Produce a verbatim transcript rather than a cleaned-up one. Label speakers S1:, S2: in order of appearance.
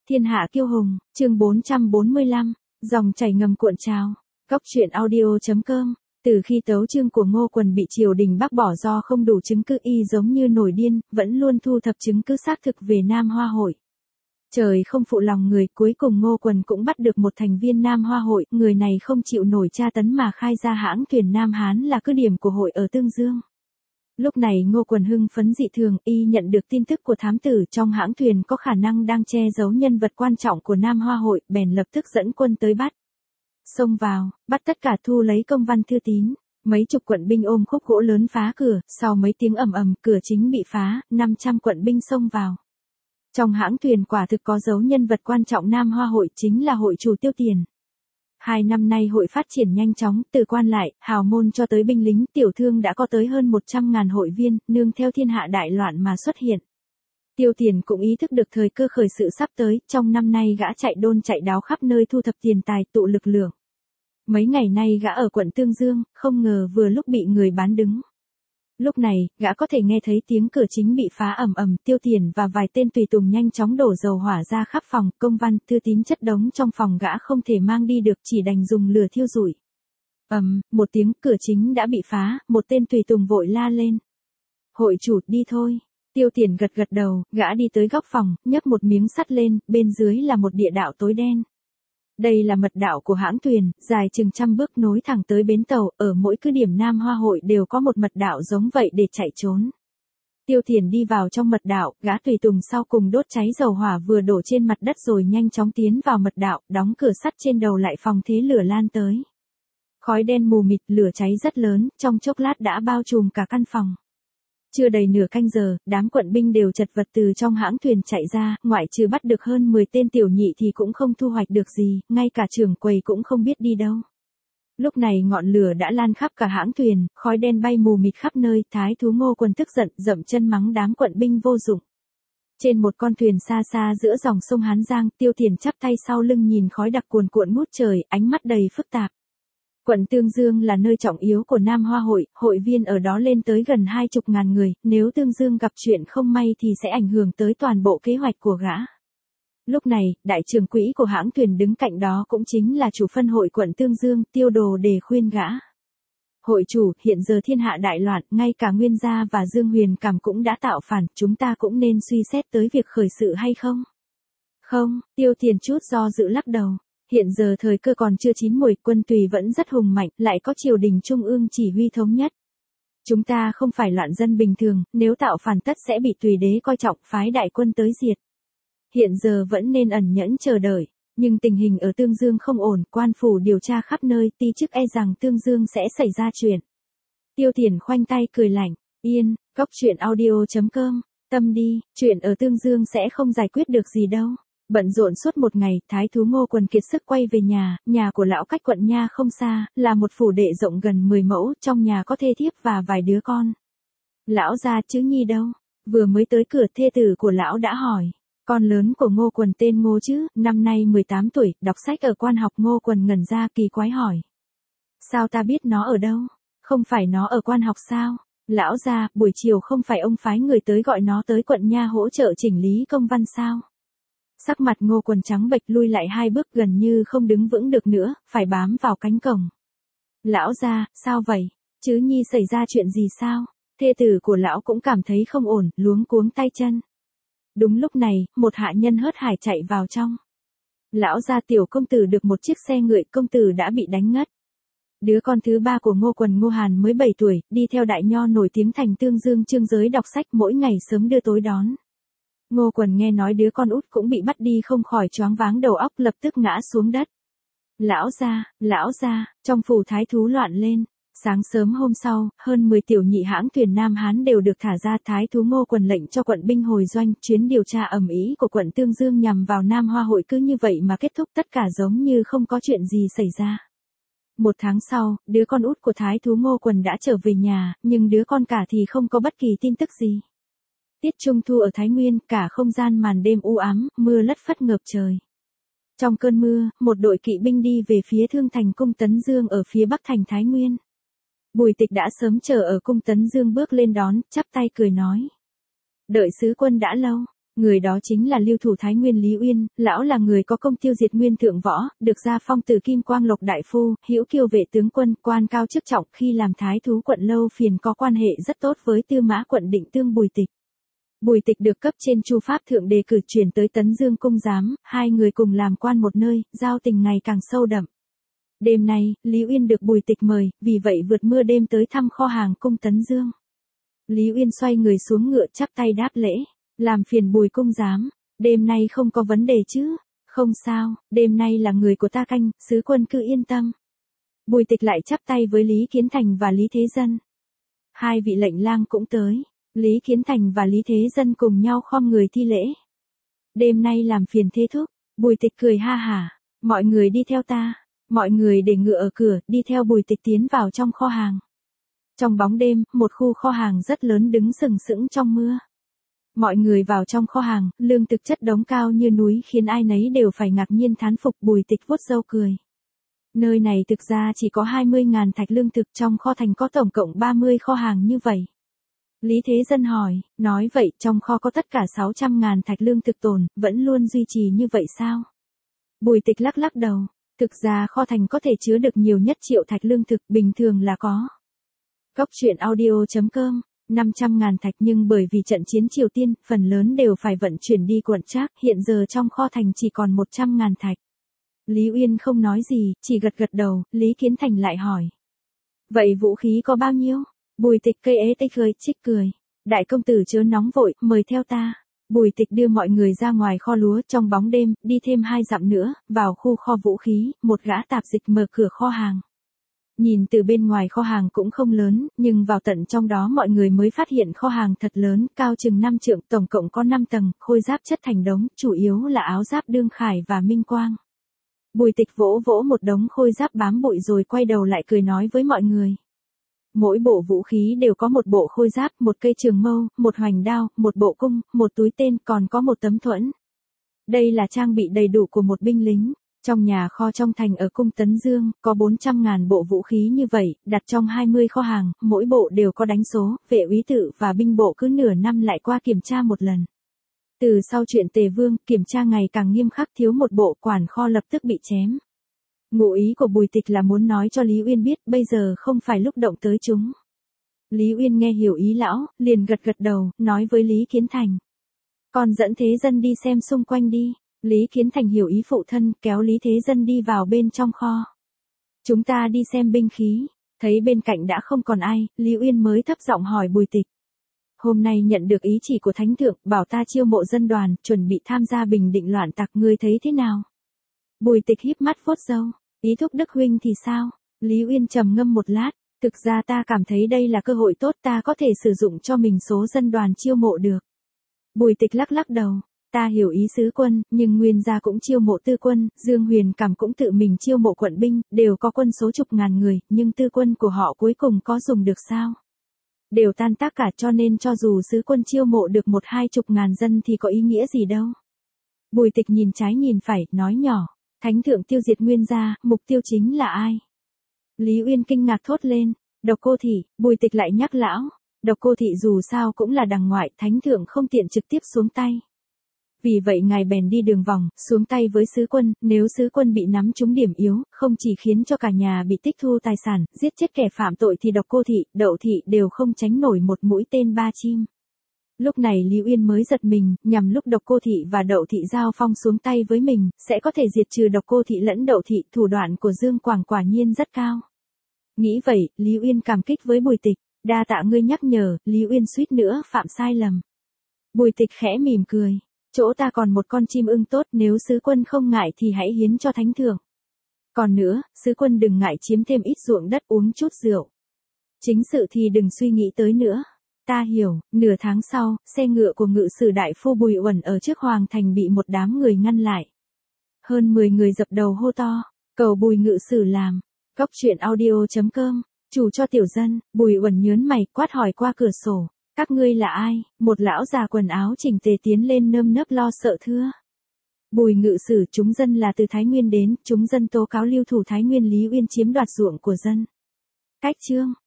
S1: Thiên hạ kiêu hùng, chương bốn trăm bốn mươi lăm, dòng chảy ngầm cuộn trào. Cốc truyện audio chấm com. Từ khi tấu chương của Ngô Quần bị triều đình bác bỏ do không đủ chứng cứ, y giống như nổi điên, vẫn luôn thu thập chứng cứ xác thực về Nam Hoa Hội. Trời không phụ lòng người, cuối cùng Ngô Quần cũng bắt được một thành viên Nam Hoa Hội, người này không chịu nổi tra tấn mà khai ra hãng thuyền Nam Hán là cứ điểm của hội ở Tương Dương. Lúc này Ngô Quần hưng phấn dị thường, y nhận được tin tức của thám tử trong hãng thuyền có khả năng đang che giấu nhân vật quan trọng của Nam Hoa Hội, bèn lập tức dẫn quân tới bắt. Xông vào, bắt tất cả, thu lấy công văn thư tín. Mấy chục quận binh ôm khúc gỗ lớn phá cửa, sau mấy tiếng ầm ầm, cửa chính bị phá, năm trăm quận binh xông vào. Trong hãng thuyền quả thực có dấu nhân vật quan trọng Nam Hoa Hội, chính là hội chủ Tiêu Tiền. Hai năm nay hội phát triển nhanh chóng, từ quan lại, hào môn cho tới binh lính, tiểu thương đã có tới hơn một trăm ngàn hội viên, nương theo thiên hạ đại loạn mà xuất hiện. Tiêu Tiền cũng ý thức được thời cơ khởi sự sắp tới, trong năm nay gã chạy đôn chạy đáo khắp nơi thu thập tiền tài, tụ lực lượng. Mấy ngày nay gã ở quận Tương Dương, không ngờ vừa lúc bị người bán đứng. Lúc này, gã có thể nghe thấy tiếng cửa chính bị phá ầm ầm, Tiêu Tiền và vài tên tùy tùng nhanh chóng đổ dầu hỏa ra khắp phòng, công văn, thư tín chất đống trong phòng gã không thể mang đi được, chỉ đành dùng lửa thiêu rụi. Ầm, một tiếng, cửa chính đã bị phá, một tên tùy tùng vội la lên. Hội chủ, đi thôi. Tiêu Tiền gật gật đầu, gã đi tới góc phòng, nhấc một miếng sắt lên, bên dưới là một địa đạo tối đen. Đây là mật đạo của hãng thuyền, dài chừng trăm bước nối thẳng tới bến tàu, ở mỗi cứ điểm Nam Hoa Hội đều có một mật đạo giống vậy để chạy trốn. Tiêu Tiền đi vào trong mật đạo, gã tùy tùng sau cùng đốt cháy dầu hỏa vừa đổ trên mặt đất rồi nhanh chóng tiến vào mật đạo, đóng cửa sắt trên đầu lại phòng thế lửa lan tới. Khói đen mù mịt, lửa cháy rất lớn, trong chốc lát đã bao trùm cả căn phòng. Chưa đầy nửa canh giờ, đám quận binh đều chật vật từ trong hãng thuyền chạy ra, ngoại trừ bắt được hơn mười tên tiểu nhị thì cũng không thu hoạch được gì, ngay cả trưởng quầy cũng không biết đi đâu. Lúc này ngọn lửa đã lan khắp cả hãng thuyền, khói đen bay mù mịt khắp nơi, Thái thú Ngô Quần tức giận, dậm chân mắng đám quận binh vô dụng. Trên một con thuyền xa xa giữa dòng sông Hán Giang, Tiêu Tiền chắp tay sau lưng nhìn khói đặc cuồn cuộn ngút trời, ánh mắt đầy phức tạp. Quận Tương Dương là nơi trọng yếu của Nam Hoa Hội, hội viên ở đó lên tới gần hai chục ngàn người, nếu Tương Dương gặp chuyện không may thì sẽ ảnh hưởng tới toàn bộ kế hoạch của gã. Lúc này, đại trưởng quỹ của hãng thuyền đứng cạnh đó cũng chính là chủ phân hội quận Tương Dương, Tiêu Đồ để khuyên gã. Hội chủ, hiện giờ thiên hạ đại loạn, ngay cả Nguyên Gia và Dương Huyền Cảm cũng đã tạo phản, chúng ta cũng nên suy xét tới việc khởi sự hay không? Không, Tiêu Tiền chút do dự lắc đầu. Hiện giờ thời cơ còn chưa chín muồi, quân Tùy vẫn rất hùng mạnh, lại có triều đình trung ương chỉ huy thống nhất. Chúng ta không phải loạn dân bình thường, nếu tạo phản tất sẽ bị Tùy đế coi trọng, phái đại quân tới diệt. Hiện giờ vẫn nên ẩn nhẫn chờ đợi, nhưng tình hình ở Tương Dương không ổn, quan phủ điều tra khắp nơi, ti chức e rằng Tương Dương sẽ xảy ra chuyện. Tiêu Tiền khoanh tay cười lạnh, yên, cốc truyện audio chấm com, tâm đi, chuyện ở Tương Dương sẽ không giải quyết được gì đâu. Bận rộn suốt một ngày, Thái thú Ngô Quần kiệt sức quay về nhà, nhà của lão cách quận nha không xa, là một phủ đệ rộng gần mười mẫu, trong nhà có thê thiếp và vài đứa con. Lão gia Chữ Nhi đâu? Vừa mới tới cửa, thê tử của lão đã hỏi. Con lớn của Ngô Quần tên Ngô Chữ, năm nay mười tám tuổi, đọc sách ở quan học. Ngô Quần ngẩn ra kỳ quái hỏi. Sao ta biết nó ở đâu? Không phải nó ở quan học sao? Lão gia, buổi chiều không phải ông phái người tới gọi nó tới quận nha hỗ trợ chỉnh lý công văn sao? Sắc mặt Ngô Quần trắng bệch, lui lại hai bước, gần như không đứng vững được nữa, phải bám vào cánh cổng. Lão gia, sao vậy? Chữ Nhi xảy ra chuyện gì sao? Thê tử của lão cũng cảm thấy không ổn, luống cuống tay chân. Đúng lúc này, một hạ nhân hớt hải chạy vào trong. Lão gia, tiểu công tử được một chiếc xe ngựa, công tử đã bị đánh ngất. Đứa con thứ ba của Ngô Quần, Ngô Hàn mới bảy tuổi, đi theo đại nho nổi tiếng thành Tương Dương Trương Giới đọc sách, mỗi ngày sớm đưa tối đón. Ngô Quần nghe nói đứa con út cũng bị bắt đi không khỏi choáng váng đầu óc, lập tức ngã xuống đất. Lão gia, lão gia, trong phủ thái thú loạn lên. Sáng sớm hôm sau, hơn mười tiểu nhị hãng thuyền Nam Hán đều được thả ra. Thái thú Ngô Quần lệnh cho quận binh hồi doanh, chuyến điều tra ầm ĩ của quận Tương Dương nhằm vào Nam Hoa Hội cứ như vậy mà kết thúc, tất cả giống như không có chuyện gì xảy ra. Một tháng sau, đứa con út của thái thú Ngô Quần đã trở về nhà, nhưng đứa con cả thì không có bất kỳ tin tức gì. Tiết Trung Thu ở Thái Nguyên, cả không gian màn đêm u ám, mưa lất phất ngập trời. Trong cơn mưa, một đội kỵ binh đi về phía Thương Thành cung Tấn Dương ở phía bắc thành Thái Nguyên. Bùi Tịch đã sớm chờ ở cung Tấn Dương bước lên đón, chắp tay cười nói. Đợi sứ quân đã lâu. Người đó chính là lưu thủ Thái Nguyên Lý Uyên, lão là người có công tiêu diệt nguyên thượng võ, được gia phong từ Kim Quang Lộc đại phu, hữu kiêu vệ tướng quân, quan cao chức trọng, khi làm thái thú quận Lâu Phiền có quan hệ rất tốt với Tư Mã quận Định Tương Bùi Tịch. Bùi Tịch được cấp trên Chu Pháp thượng đề cử chuyển tới Tấn Dương cung giám, hai người cùng làm quan một nơi, giao tình ngày càng sâu đậm. Đêm nay, Lý Uyên được Bùi Tịch mời, vì vậy vượt mưa đêm tới thăm kho hàng cung Tấn Dương. Lý Uyên xoay người xuống ngựa chắp tay đáp lễ, làm phiền Bùi cung giám, đêm nay không có vấn đề chứ? Không sao, đêm nay là người của ta canh, sứ quân cứ yên tâm. Bùi Tịch lại chắp tay với Lý Kiến Thành và Lý Thế Dân. Hai vị lệnh lang cũng tới, Lý Kiến Thành và Lý Thế Dân cùng nhau khom người thi lễ. Đêm nay làm phiền thế thúc, Bùi Tịch cười ha hả, mọi người đi theo ta. Mọi người để ngựa ở cửa, đi theo Bùi Tịch tiến vào trong kho hàng. Trong bóng đêm, một khu kho hàng rất lớn đứng sừng sững trong mưa. Mọi người vào trong kho hàng, lương thực chất đống cao như núi khiến ai nấy đều phải ngạc nhiên thán phục. Bùi Tịch vuốt râu cười. Nơi này thực ra chỉ có hai mươi ngàn thạch lương thực, trong kho thành có tổng cộng ba mươi kho hàng như vậy. Lý Thế Dân hỏi, nói vậy trong kho có tất cả sáu trăm ngàn thạch lương thực tồn, vẫn luôn duy trì như vậy sao? Bùi Tịch lắc lắc đầu. Thực ra kho thành có thể chứa được nhiều nhất triệu thạch lương thực, bình thường là có. Góc truyện audio chấm com, năm trăm ngàn thạch, nhưng bởi vì trận chiến Triều Tiên, phần lớn đều phải vận chuyển đi quận Trác, hiện giờ trong kho thành chỉ còn một trăm ngàn thạch. Lý Uyên không nói gì, chỉ gật gật đầu. Lý Kiến Thành lại hỏi. Vậy vũ khí có bao nhiêu? Bùi Tịch cây ế tê khơi, chích cười. Đại công tử chớ nóng vội, mời theo ta. Bùi Tịch đưa mọi người ra ngoài kho lúa trong bóng đêm, đi thêm hai dặm nữa, vào khu kho vũ khí, một gã tạp dịch mở cửa kho hàng. Nhìn từ bên ngoài kho hàng cũng không lớn, nhưng vào tận trong đó mọi người mới phát hiện kho hàng thật lớn, cao chừng năm trượng, tổng cộng có năm tầng, khôi giáp chất thành đống, chủ yếu là áo giáp Đương Khải và Minh Quang. Bùi Tịch vỗ vỗ một đống khôi giáp bám bụi rồi quay đầu lại cười nói với mọi người. Mỗi bộ vũ khí đều có một bộ khôi giáp, một cây trường mâu, một hoành đao, một bộ cung, một túi tên, còn có một tấm thuẫn. Đây là trang bị đầy đủ của một binh lính. Trong nhà kho trong thành ở cung Tấn Dương, có bốn trăm ngàn bộ vũ khí như vậy, đặt trong hai mươi kho hàng, mỗi bộ đều có đánh số, vệ úy tự và binh bộ cứ nửa năm lại qua kiểm tra một lần. Từ sau chuyện Tề Vương, kiểm tra ngày càng nghiêm khắc, thiếu một bộ, quản kho lập tức bị chém. Ngụ ý của Bùi Tịch là muốn nói cho Lý Uyên biết, bây giờ không phải lúc động tới chúng. Lý Uyên nghe hiểu ý lão, liền gật gật đầu, nói với Lý Kiến Thành. Con dẫn Thế Dân đi xem xung quanh đi. Lý Kiến Thành hiểu ý phụ thân, kéo Lý Thế Dân đi vào bên trong kho. Chúng ta đi xem binh khí. Thấy bên cạnh đã không còn ai, Lý Uyên mới thấp giọng hỏi Bùi Tịch. Hôm nay nhận được ý chỉ của Thánh Thượng, bảo ta chiêu mộ dân đoàn, chuẩn bị tham gia bình định loạn tặc, ngươi thấy thế nào? Bùi Tịch híp mắt vuốt râu. Ý thúc Đức huynh thì sao? Lý Uyên trầm ngâm một lát. Thực ra ta cảm thấy đây là cơ hội tốt, ta có thể sử dụng cho mình số dân đoàn chiêu mộ được. Bùi Tịch lắc lắc đầu. Ta hiểu ý sứ quân, nhưng Nguyên gia cũng chiêu mộ tư quân, Dương Huyền Cảm cũng tự mình chiêu mộ quận binh, đều có quân số chục ngàn người, nhưng tư quân của họ cuối cùng có dùng được sao? Đều tan tác cả, cho nên cho dù sứ quân chiêu mộ được một hai chục ngàn dân thì có ý nghĩa gì đâu. Bùi Tịch nhìn trái nhìn phải, nói nhỏ. Thánh Thượng tiêu diệt Nguyên gia, mục tiêu chính là ai? Lý Uyên kinh ngạc thốt lên. Độc Cô Thị. Bùi Tịch lại nhắc lão. Độc Cô Thị dù sao cũng là đằng ngoại, Thánh Thượng không tiện trực tiếp xuống tay. Vì vậy ngài bèn đi đường vòng, xuống tay với sứ quân, nếu sứ quân bị nắm trúng điểm yếu, không chỉ khiến cho cả nhà bị tích thu tài sản, giết chết kẻ phạm tội thì Độc Cô Thị, Đậu Thị đều không tránh nổi một mũi tên ba chim. Lúc này Lý Uyên mới giật mình, nhằm lúc Độc Cô Thị và Đậu Thị giao phong xuống tay với mình, sẽ có thể diệt trừ Độc Cô Thị lẫn Đậu Thị, thủ đoạn của Dương Quảng quả nhiên rất cao. Nghĩ vậy, Lý Uyên cảm kích với Bùi Tịch, đa tạ ngươi nhắc nhở, Lý Uyên suýt nữa phạm sai lầm. Bùi Tịch khẽ mỉm cười. Chỗ ta còn một con chim ưng tốt, nếu sứ quân không ngại thì hãy hiến cho Thánh Thượng. Còn nữa, sứ quân đừng ngại chiếm thêm ít ruộng đất, uống chút rượu. Chính sự thì đừng suy nghĩ tới nữa. Ta hiểu. Nửa tháng sau, xe ngựa của ngự sử đại phu Bùi Uẩn ở trước Hoàng thành bị một đám người ngăn lại. Hơn mười người dập đầu hô to, cầu Bùi ngự sử làm. Góc truyện audio chấm com, chủ cho tiểu dân. Bùi Uẩn nhớn mày, quát hỏi qua cửa sổ. Các ngươi là ai? Một lão già quần áo chỉnh tề tiến lên nơm nớp lo sợ thưa. Bùi ngự sử, chúng dân là từ Thái Nguyên đến, chúng dân tố cáo lưu thủ Thái Nguyên Lý Uyên chiếm đoạt ruộng của dân. Cách chương.